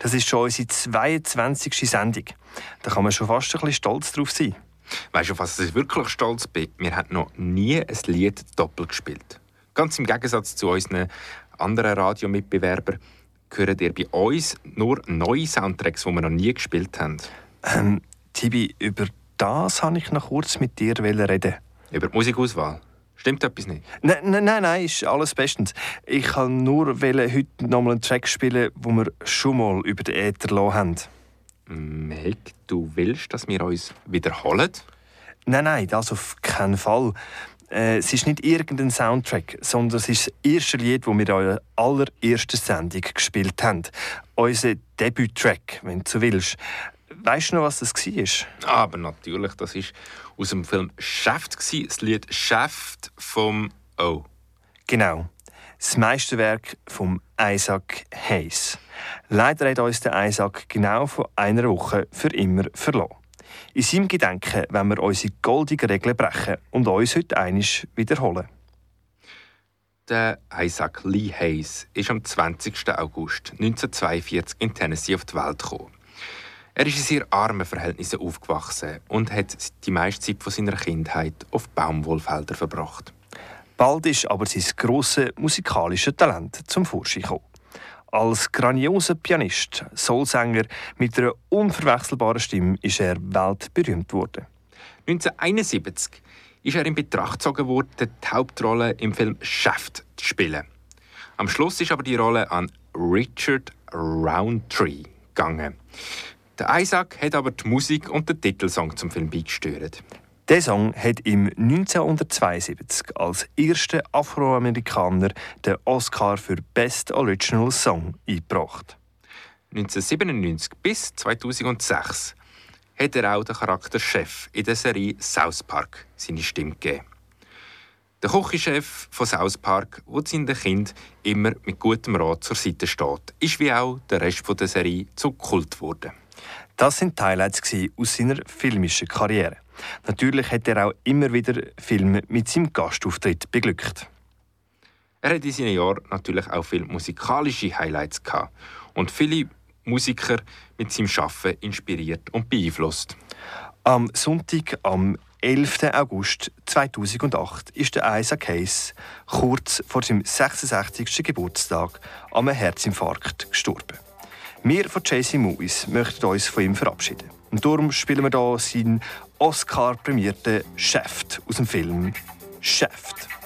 Das ist schon unsere 22. Sendung. Da kann man schon fast ein bisschen stolz drauf sein. Weißt du, auf was ich wirklich stolz bin? Wir haben noch nie ein Lied doppelt gespielt. Ganz im Gegensatz zu unseren anderen Radiomitbewerbern hören ihr bei uns nur neue Soundtracks, die wir noch nie gespielt haben. Tibi, über das wollte ich noch kurz mit dir reden. Über die Musikauswahl? Stimmt etwas nicht? Nein, ist alles bestens. Ich kann nur heute nochmal einen Track spielen, den wir schon mal über den Äther gelassen haben. Meg, du willst, dass wir uns wiederholen? Nein, das auf keinen Fall. Es ist nicht irgendein Soundtrack, sondern es ist das erste Lied, das wir in eurer allerersten Sendung gespielt haben. Unser Debüttrack, wenn du so willst. Weißt du noch, was das war? Aber natürlich, das war aus dem Film «Shaft», das Lied «Shaft» vom O. Genau. Das Meisterwerk von Isaac Hayes. Leider hat uns der Isaac genau vor einer Woche für immer verloren. In seinem Gedenken wollen wir unsere goldenen Regeln brechen und uns heute einmal wiederholen. Der Isaac Lee Hayes ist am 20. August 1942 in Tennessee auf die Welt gekommen. Er ist in sehr armen Verhältnissen aufgewachsen und hat die meiste Zeit von seiner Kindheit auf Baumwollfeldern verbracht. Bald ist aber sein grosses musikalisches Talent zum Vorschein gekommen. Als grandioser Pianist, Soulsänger mit einer unverwechselbaren Stimme ist er weltberühmt geworden. 1971 ist er in Betracht gezogen worden, die Hauptrolle im Film «Shaft» zu spielen. Am Schluss ist aber die Rolle an Richard Roundtree gegangen. Der Isaac hat aber die Musik und den Titelsong zum Film beigesteuert. Der Song hat ihm 1972 als erster Afroamerikaner den Oscar für Best Original Song eingebracht. 1997 bis 2006 hat er auch den Charakter Chef in der Serie «South Park» seine Stimme gegeben. Der Küchenchef von «South Park», der seinen Kindern immer mit gutem Rat zur Seite steht, ist wie auch der Rest der Serie zum Kult geworden. Das sind die Highlights aus seiner filmischen Karriere. Natürlich hat er auch immer wieder Filme mit seinem Gastauftritt beglückt. Er hat in seinen Jahren natürlich auch viele musikalische Highlights gehabt und viele Musiker mit seinem Schaffen inspiriert und beeinflusst. Am Sonntag, am 11. August 2008, ist der Isaac Hayes kurz vor seinem 66. Geburtstag an einem Herzinfarkt gestorben. Wir von JC Movies möchten uns von ihm verabschieden. Und darum spielen wir hier seinen Oscar-prämierten Shaft aus dem Film «Shaft».